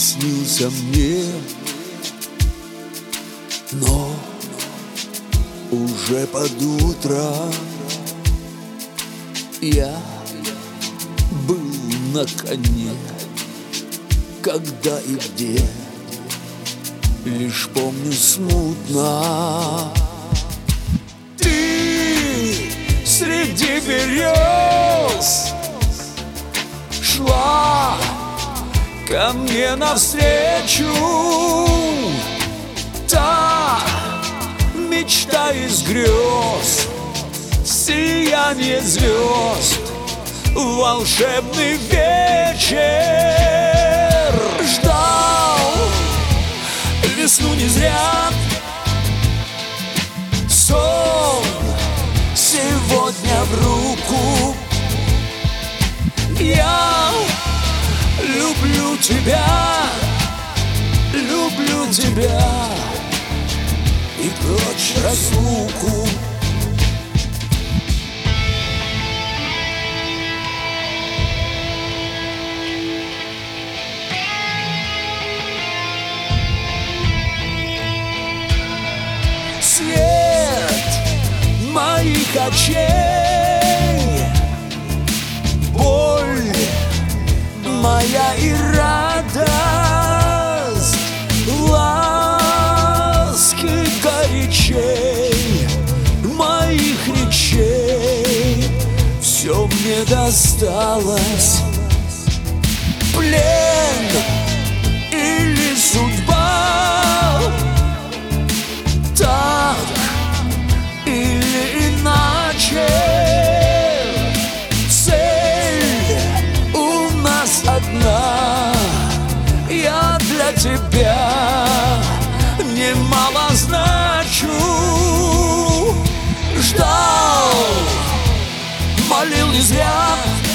снился мне, но уже под утро я был на коне. Когда и где, лишь помню смутно. Ты среди берез шла ко мне навстречу, та мечта из грез, сияние звезд, волшебный вечер. Ждал весну не зря, сон сегодня в руку. Я люблю тебя, люблю тебя, и прочь разлуку. Свет моих очей, боль моя и радость, ласки горячей моих речей, все мне досталось. Плен или судьба, так или иначе, цель у нас одна. Я для тебя немало значу. Ждал, молил не зря,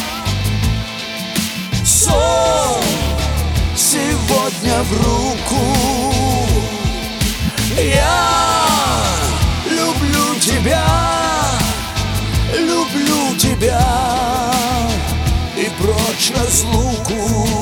сон сегодня в руку. Я люблю тебя, люблю тебя, и прочь разлуку.